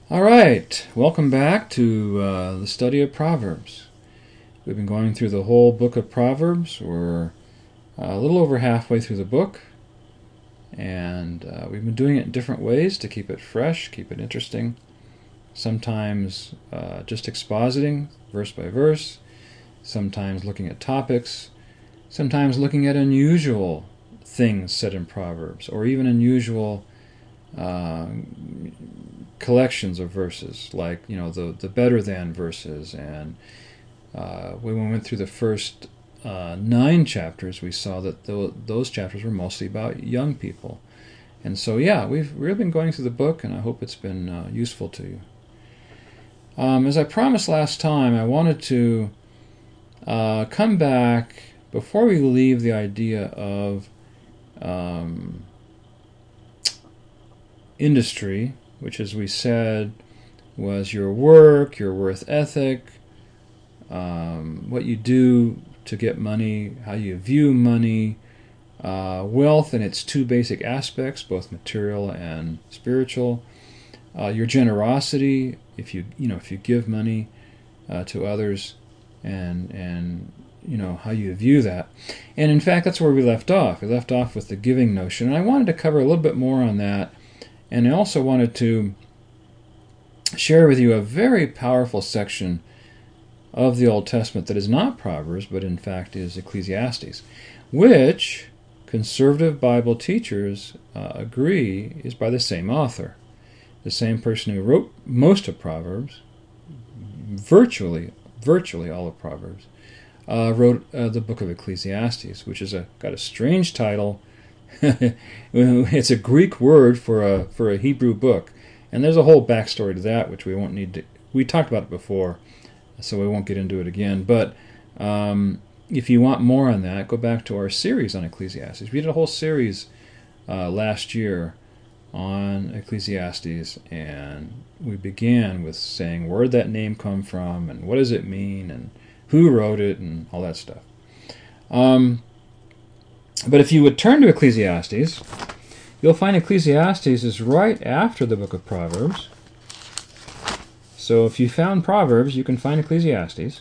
All right, welcome back to the study of Proverbs. We've been going through the whole book of Proverbs. We're a little over halfway through the book, and we've been doing it in different ways to keep it fresh, keep it interesting. Sometimes just expositing verse by verse, sometimes looking at topics, sometimes looking at unusual things said in Proverbs, or even unusual collections of verses, like the better than verses. And when we went through the first 9 chapters, we saw that those chapters were mostly about young people. And so we've really been going through the book, and I hope it's been useful to you. As I promised last time, I wanted to come back before we leave the idea of industry, which, as we said, was your work, your worth ethic, what you do to get money, how you view money, wealth in its 2 basic aspects, both material and spiritual, your generosity, if you give money to others, and how you view that. And in fact, that's where we left off. We left off with the giving notion, and I wanted to cover a little bit more on that. And I also wanted to share with you a very powerful section of the Old Testament that is not Proverbs, but in fact is Ecclesiastes, which conservative Bible teachers agree is by the same author, the same person who wrote most of Proverbs, virtually all of Proverbs, wrote the book of Ecclesiastes, which is got a strange title. It's a Greek word for a Hebrew book, and there's a whole backstory to that, which we won't need to. We talked about it before, so we won't get into it again. But if you want more on that, go back to our series on Ecclesiastes. We did a whole series last year on Ecclesiastes, and we began with saying where did that name come from, and what does it mean, and who wrote it, and all that stuff. But if you would turn to Ecclesiastes, you'll find Ecclesiastes is right after the book of Proverbs. So if you found Proverbs, you can find Ecclesiastes.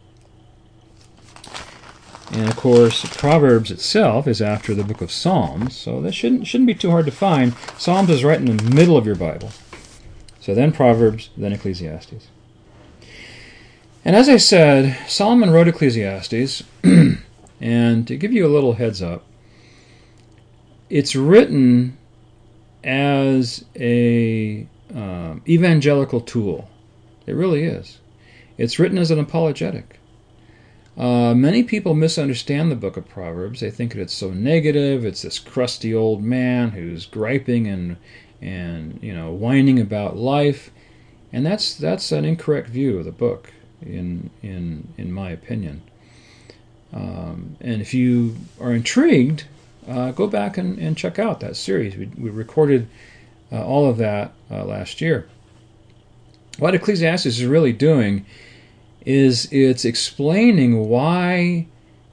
And of course, Proverbs itself is after the book of Psalms, so that shouldn't be too hard to find. Psalms is right in the middle of your Bible. So then Proverbs, then Ecclesiastes. And as I said, Solomon wrote Ecclesiastes, and to give you a little heads up, it's written as a evangelical tool. It really is. It's written as an apologetic. Many people misunderstand the book of Proverbs. They think that it's so negative. It's this crusty old man who's griping and whining about life, and that's an incorrect view of the book, in my opinion. And if you are intrigued, go back and check out that series. We recorded all of that last year. What Ecclesiastes is really doing is it's explaining why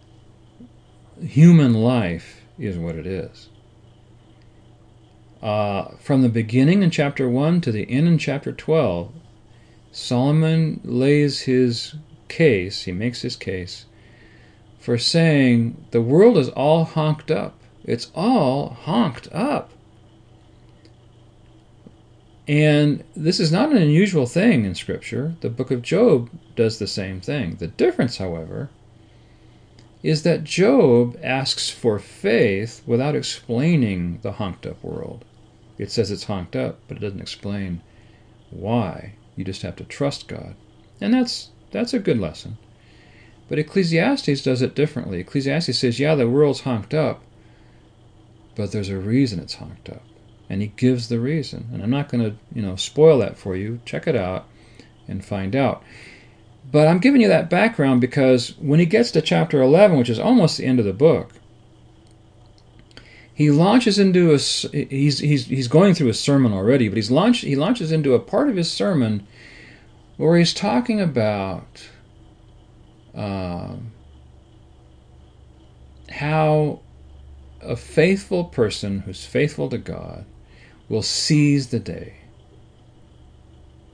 human life is what it is. From the beginning in chapter 1 to the end in chapter 12, Solomon lays his case, he makes his case, for saying the world is all honked up. It's all honked up. And this is not an unusual thing in Scripture. The book of Job does the same thing. The difference, however, is that Job asks for faith without explaining the honked up world. It says it's honked up, but it doesn't explain why. You just have to trust God. And that's a good lesson. But Ecclesiastes does it differently. Ecclesiastes says, the world's honked up, but there's a reason it's honked up. And he gives the reason. And I'm not going to, spoil that for you. Check it out and find out. But I'm giving you that background because when he gets to chapter 11, which is almost the end of the book, he launches into he's going through a sermon already, but he launches into a part of his sermon where he's talking about how a faithful person who's faithful to God will seize the day.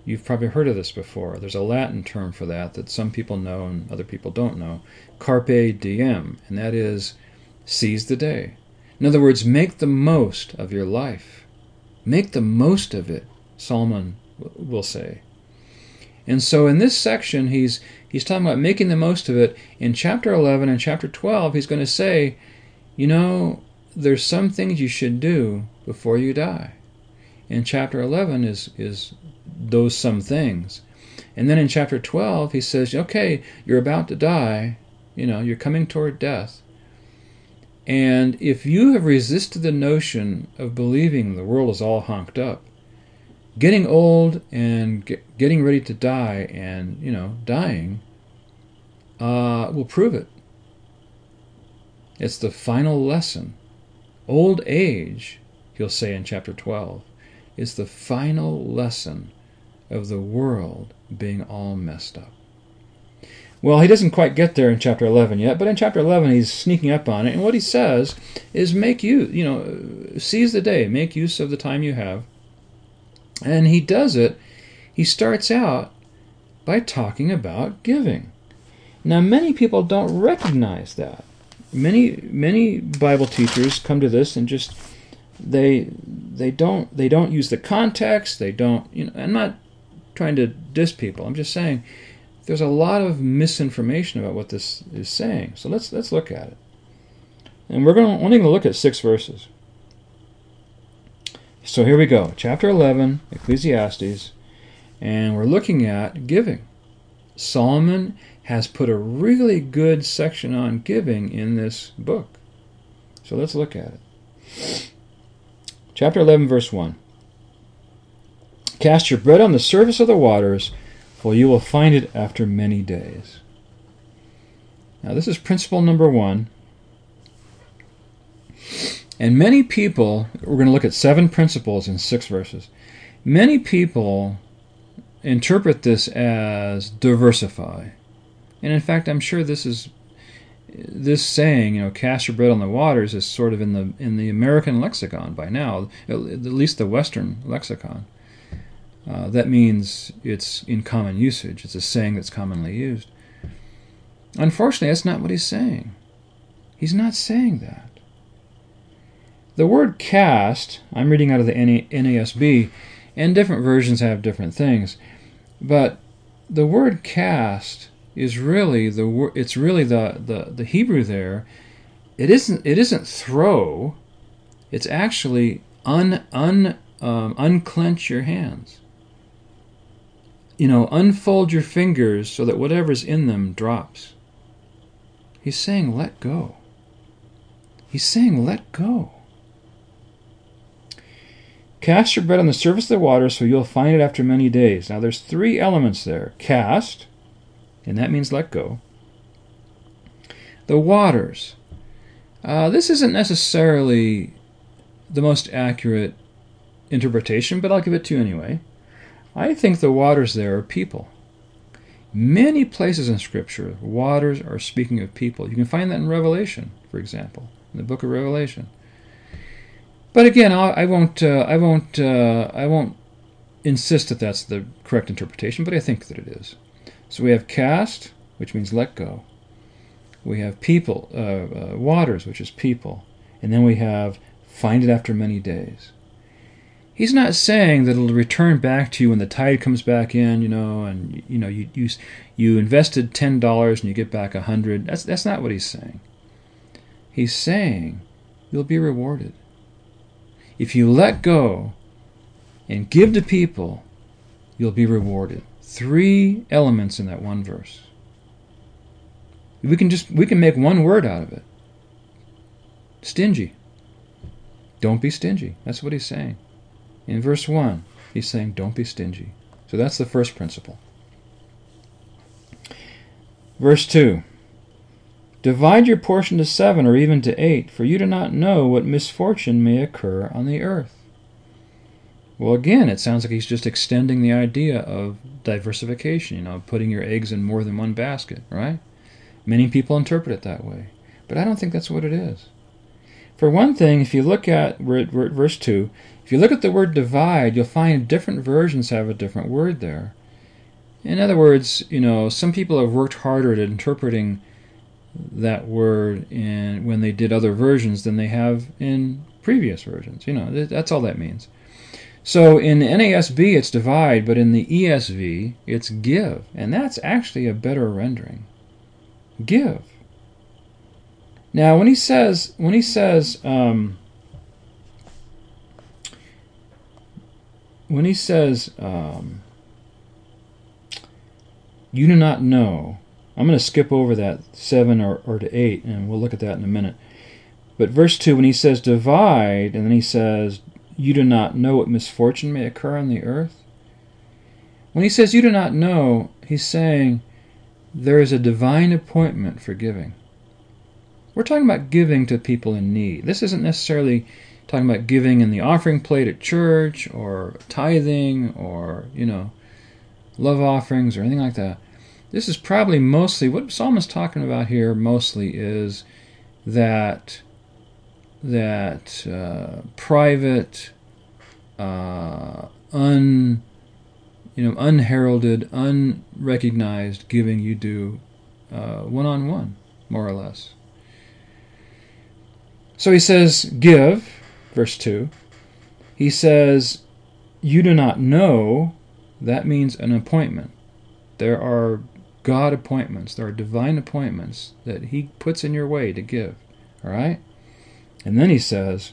You've probably heard of this before. There's a Latin term for that some people know and other people don't know. Carpe diem, and that is seize the day. In other words, make the most of your life. Make the most of it, Solomon will say. And so in this section, he's talking about making the most of it. In chapter 11 and chapter 12, he's going to say, there's some things you should do before you die. And chapter 11 is those some things. And then in chapter 12, he says, okay, you're about to die. You're coming toward death. And if you have resisted the notion of believing the world is all honked up, getting old and getting ready to die and, dying will prove it. It's the final lesson. Old age, he'll say in chapter 12, is the final lesson of the world being all messed up. Well, he doesn't quite get there in chapter 11 yet, but in chapter 11 he's sneaking up on it, and what he says is seize the day, make use of the time you have. And he does it, he starts out by talking about giving. Now, many people don't recognize that. Many Bible teachers come to this and just they don't use the context. They don't. I'm not trying to diss people. I'm just saying there's a lot of misinformation about what this is saying. So let's look at it. And we're only going to look at 6 verses. So here we go, chapter 11, Ecclesiastes, and we're looking at giving. Solomon has put a really good section on giving in this book. So let's look at it. Chapter 11, verse 1. Cast your bread on the surface of the waters, for you will find it after many days. Now this is principle number 1. And many people, we're going to look at 7 principles in 6 verses. Many people interpret this as diversify. And in fact, I'm sure this saying, cast your bread on the waters, is sort of in the American lexicon by now, at least the Western lexicon. That means it's in common usage. It's a saying that's commonly used. Unfortunately, that's not what he's saying. He's not saying that. The word cast, I'm reading out of the NASB, and different versions have different things, but the word cast is really the Hebrew there. It isn't throw. It's actually unclench your hands. Unfold your fingers so that whatever's in them drops. He's saying let go. He's saying let go. Cast your bread on the surface of the water, so you'll find it after many days. Now there's 3 elements there. Cast, and that means let go. The waters. This isn't necessarily the most accurate interpretation, but I'll give it to you anyway. I think the waters there are people. Many places in Scripture, waters are speaking of people. You can find that in Revelation, for example, in the book of Revelation. But again, I won't insist that that's the correct interpretation, but I think that it is. So we have cast, which means let go. We have people, waters, which is people, and then we have find it after many days. He's not saying that it'll return back to you when the tide comes back in, and you invested $10 and you get back $100. That's not what he's saying. He's saying you'll be rewarded. If you let go and give to people, you'll be rewarded. 3 elements in that one verse. We can make one word out of it. Stingy. Don't be stingy. That's what he's saying. In verse 1, he's saying don't be stingy. So that's the first principle. Verse 2. Divide your portion to 7 or even to 8, for you do not know what misfortune may occur on the earth. Well, again, it sounds like he's just extending the idea of diversification, putting your eggs in more than one basket, right? Many people interpret it that way, but I don't think that's what it is. For one thing, if you look at, we're at verse 2, if you look at the word divide, you'll find different versions have a different word there. In other words, some people have worked harder at interpreting that word when they did other versions than they have in previous versions. That's all that means. So in the NASB it's divide, but in the ESV it's give, and that's actually a better rendering. Give. Now when he says you do not know, I'm going to skip over that 7 or to 8, and we'll look at that in a minute. But verse 2, when he says divide, and then he says, you do not know what misfortune may occur on the earth. When he says you do not know, he's saying there is a divine appointment for giving. We're talking about giving to people in need. This isn't necessarily talking about giving in the offering plate at church, or tithing, or, love offerings, or anything like that. This is probably mostly, what Psalm is talking about here mostly is that private, unheralded, unrecognized giving you do one-on-one, more or less. So he says, give, verse 2. He says, you do not know, that means an appointment. There are God appointments, there are divine appointments that he puts in your way to give. All right? And then he says,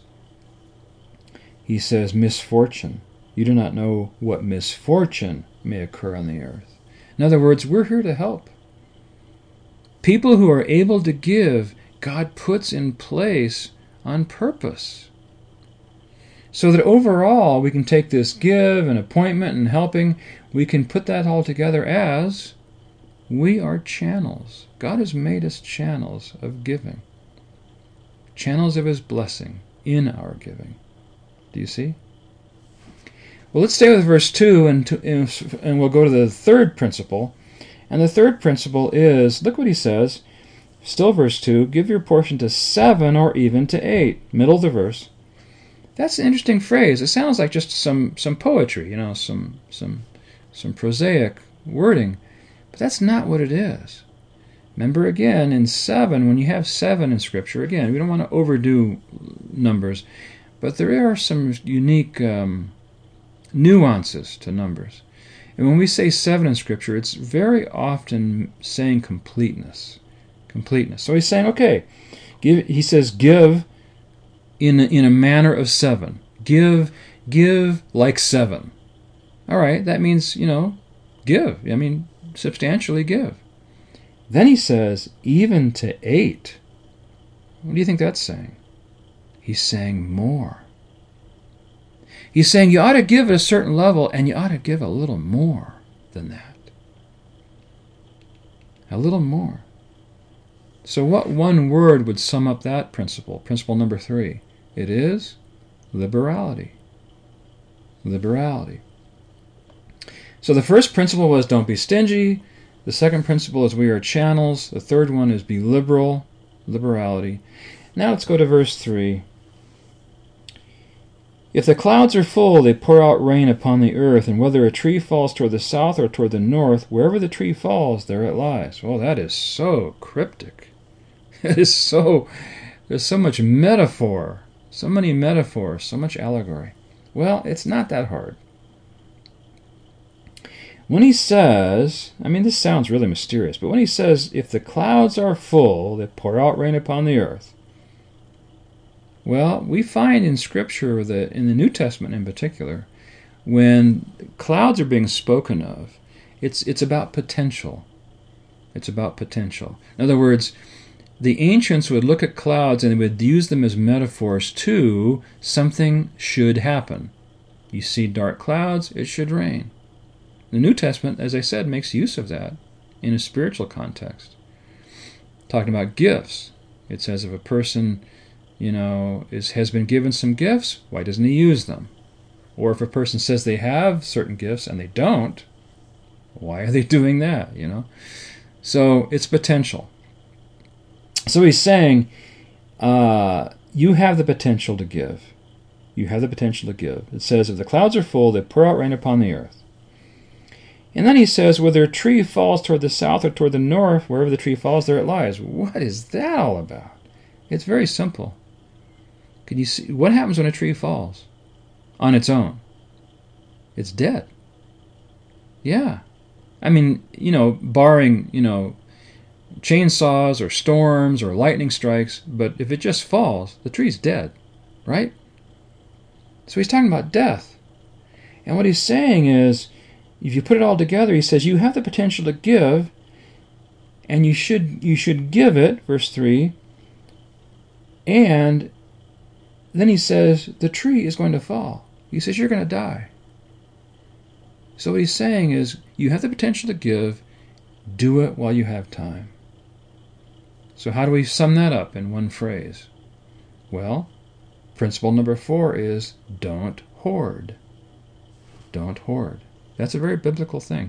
misfortune. You do not know what misfortune may occur on the earth. In other words, we're here to help. People who are able to give, God puts in place on purpose. So that overall, we can take this give and appointment and helping, we can put that all together as we are channels. God has made us channels of giving. Channels of his blessing in our giving. Do you see? Well, let's stay with verse 2 and we'll go to the third principle. And the third principle is, look what he says, still verse 2, give your portion to 7 or even to 8, middle of the verse. That's an interesting phrase. It sounds like just some poetry, some prosaic wording. But that's not what it is. Remember again, in 7, when you have 7 in Scripture, again, we don't want to overdo numbers, but there are some unique nuances to numbers. And when we say 7 in Scripture, it's very often saying completeness. So he's saying, okay, he says give in a manner of 7. Give like 7. All right, that means, give. I mean, substantially give. Then he says, even to 8. What do you think that's saying? He's saying more. He's saying you ought to give at a certain level, and you ought to give a little more than that. A little more. So what one word would sum up that principle? Principle number 3. It is liberality. Liberality. So the first principle was don't be stingy. The second principle is we are channels. The third one is be liberal, liberality. Now let's go to verse 3. If the clouds are full, they pour out rain upon the earth, and whether a tree falls toward the south or toward the north, wherever the tree falls, there it lies. Well, that is so cryptic. There's so much metaphor, so many metaphors, so much allegory. Well, it's not that hard. When he says, this sounds really mysterious, but when he says, if the clouds are full, they pour out rain upon the earth. Well, we find in Scripture that, in the New Testament in particular, when clouds are being spoken of, it's about potential. It's about potential. In other words, the ancients would look at clouds and they would use them as metaphors to something should happen. You see dark clouds, it should rain. The New Testament, as I said, makes use of that in a spiritual context. Talking about gifts. It says if a person, has been given some gifts, why doesn't he use them? Or if a person says they have certain gifts and they don't, why are they doing that, So it's potential. So he's saying, you have the potential to give. You have the potential to give. It says, if the clouds are full, they pour out rain upon the earth. And then he says, whether a tree falls toward the south or toward the north, wherever the tree falls, there it lies. What is that all about? It's very simple. Can you see what happens when a tree falls on its own? It's dead. Yeah. I mean, barring, chainsaws or storms or lightning strikes, but if it just falls, the tree's dead, right? So he's talking about death. And what he's saying is, if you put it all together, he says you have the potential to give, and you should give it, verse 3, and then he says the tree is going to fall. He says you're going to die. So what he's saying is you have the potential to give, do it while you have time. So how do we sum that up in one phrase? Well, principle number 4 is don't hoard. Don't hoard. That's a very biblical thing.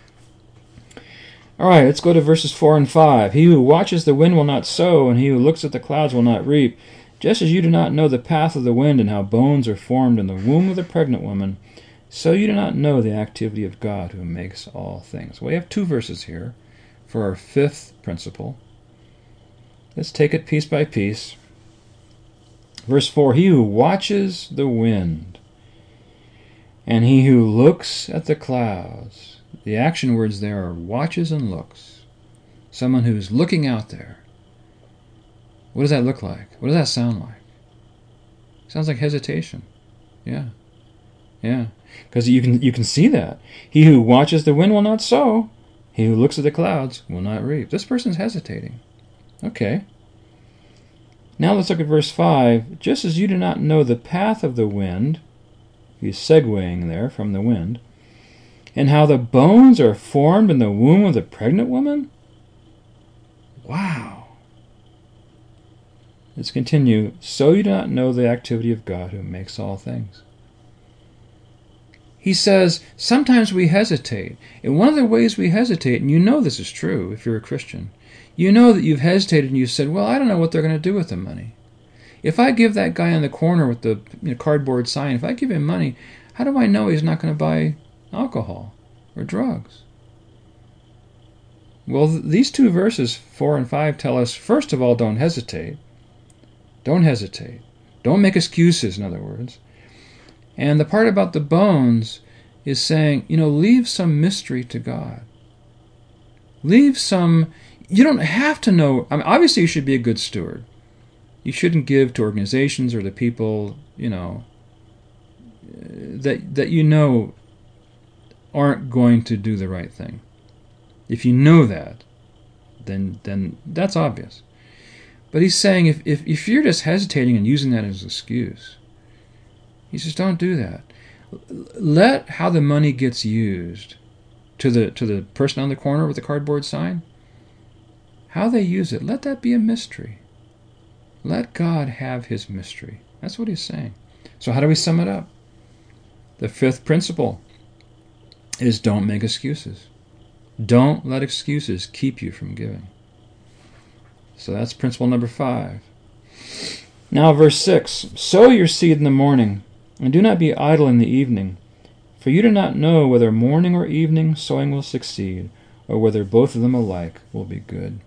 All right, let's go to verses 4 and 5. He who watches the wind will not sow, and he who looks at the clouds will not reap. Just as you do not know the path of the wind and how bones are formed in the womb of the pregnant woman, so you do not know the activity of God who makes all things. We have 2 verses here for our 5th principle. Let's take it piece by piece. Verse 4, he who watches the wind and he who looks at the clouds. The action words there are watches and looks. Someone who's looking out there. What does that look like? What does that sound like? Sounds like hesitation. Yeah. Because you can see that. He who watches the wind will not sow. He who looks at the clouds will not reap. This person's hesitating. Okay. Now let's look at verse 5. Just as you do not know the path of the wind, he's segueing there from the wind, and how the bones are formed in the womb of the pregnant woman? Wow. Let's continue. So you do not know the activity of God who makes all things. He says, sometimes we hesitate. And one of the ways we hesitate, and you know this is true if you're a Christian, you know that you've hesitated and you said, well, I don't know what they're going to do with the money. If I give that guy in the corner with the cardboard sign, if I give him money, how do I know he's not going to buy alcohol or drugs? Well, these 2 verses, 4 and 5, tell us, first of all, don't hesitate. Don't hesitate. Don't make excuses, in other words. And the part about the bones is saying, leave some mystery to God. Leave some... You don't have to know... obviously you should be a good steward. You shouldn't give to organizations or to people, that aren't going to do the right thing. If you know that, then that's obvious. But he's saying if you're just hesitating and using that as an excuse, he says don't do that. Let how the money gets used to the person on the corner with the cardboard sign, how they use it, let that be a mystery. Let God have his mystery. That's what he's saying. So how do we sum it up? The 5th principle is don't make excuses. Don't let excuses keep you from giving. So that's principle number 5. Now verse 6. Sow your seed in the morning, and do not be idle in the evening. For you do not know whether morning or evening sowing will succeed, or whether both of them alike will be good.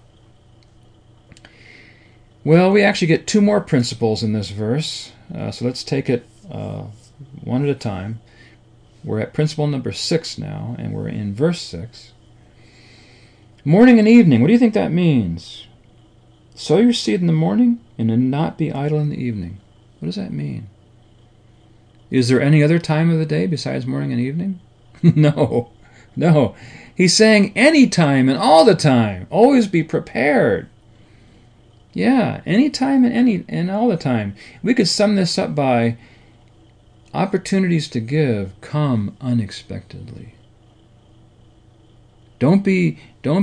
Well, we actually get 2 more principles in this verse. So let's take it one at a time. We're at principle number 6 now, and we're in verse 6. Morning and evening, what do you think that means? Sow your seed in the morning and then not be idle in the evening. What does that mean? Is there any other time of the day besides morning and evening? No. He's saying any time and all the time. Always be prepared. Yeah, any time and all the time. We could sum this up by opportunities to give come unexpectedly. Don't be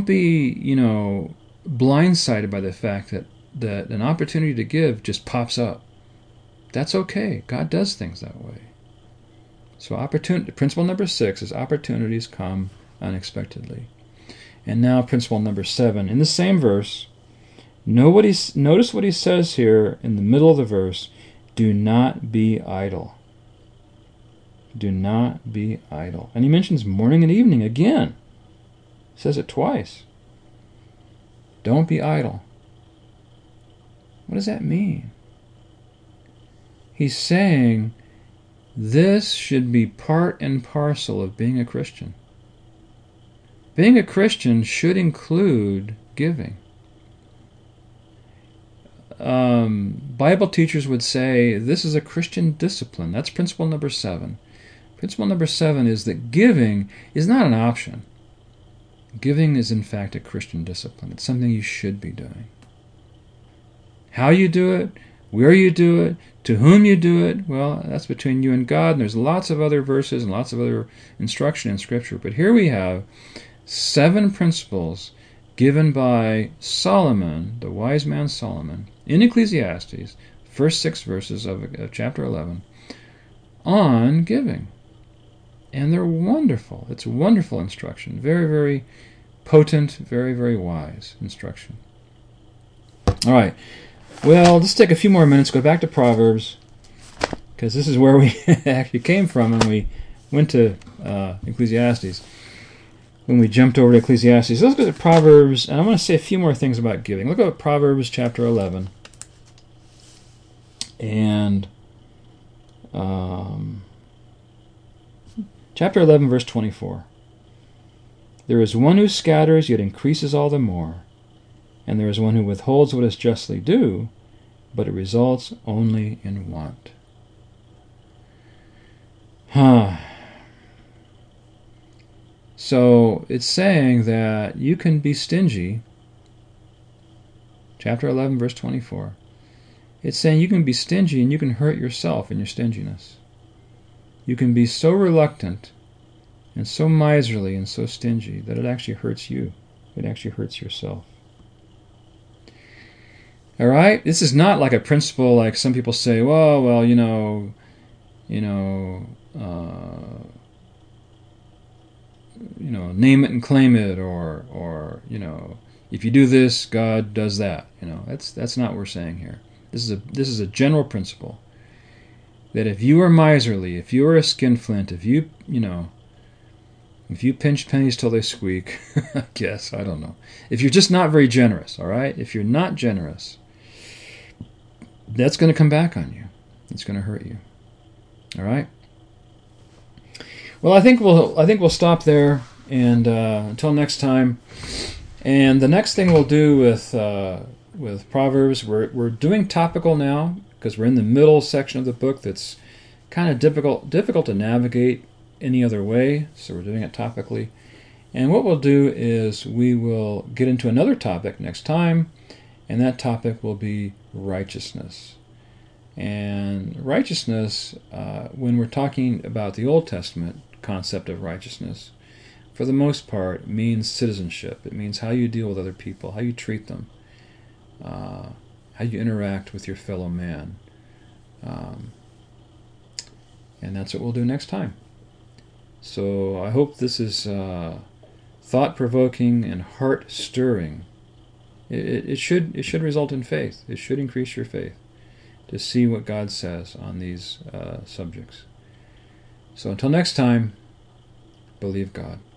blindsided by the fact that an opportunity to give just pops up. That's okay. God does things that way. So principle number 6 is opportunities come unexpectedly. And now principle number 7. In the same verse, Notice what he says here in the middle of the verse. Do not be idle. Do not be idle. And he mentions morning and evening again. He says it twice. Don't be idle. What does that mean? He's saying this should be part and parcel of being a Christian. Being a Christian should include giving. Bible teachers would say this is a Christian discipline. That's principle number 7. Principle number 7 is that giving is not an option. Giving is in fact a Christian discipline. It's something you should be doing. How you do it, where you do it, to whom you do it, well, that's between you and God. And there's lots of other verses and lots of other instruction in Scripture. But here we have 7 principles given by Solomon, the wise man Solomon, in Ecclesiastes, first 6 verses of chapter 11, on giving. And they're wonderful. It's wonderful instruction. Very, very potent, very, very wise instruction. All right. Well, let's take a few more minutes, go back to Proverbs, because this is where we actually came from when we went to Ecclesiastes. When we jumped over to Ecclesiastes. Let's go to Proverbs, and I want to say a few more things about giving. Look at Proverbs chapter 11. And chapter 11, verse 24. There is one who scatters, yet increases all the more. And there is one who withholds what is justly due, but it results only in want. So it's saying that you can be stingy. Chapter 11, verse 24. It's saying you can be stingy and you can hurt yourself in your stinginess. You can be so reluctant and so miserly and so stingy that it actually hurts you. It actually hurts yourself. All right? This is not like a principle like some people say, well, name it and claim it, or if you do this, God does that. That's not what we're saying here. This is a general principle that if you are miserly, if you are a skinflint, if you pinch pennies till they squeak, I guess, I don't know. If you're just not very generous, all right? If you're not generous, that's going to come back on you. It's going to hurt you. All right? Well, I think we'll stop there, and until next time. And the next thing we'll do with Proverbs, we're doing topical now because we're in the middle section of the book that's kind of difficult to navigate any other way. So we're doing it topically. And what we'll do is we will get into another topic next time, and that topic will be righteousness. And righteousness, when we're talking about the Old Testament concept of righteousness, for the most part, means citizenship. It means how you deal with other people, how you treat them, how you interact with your fellow man. And that's what we'll do next time. So I hope this is thought-provoking and heart-stirring. It should result in faith. It should increase your faith to see what God says on these subjects. So until next time, believe God.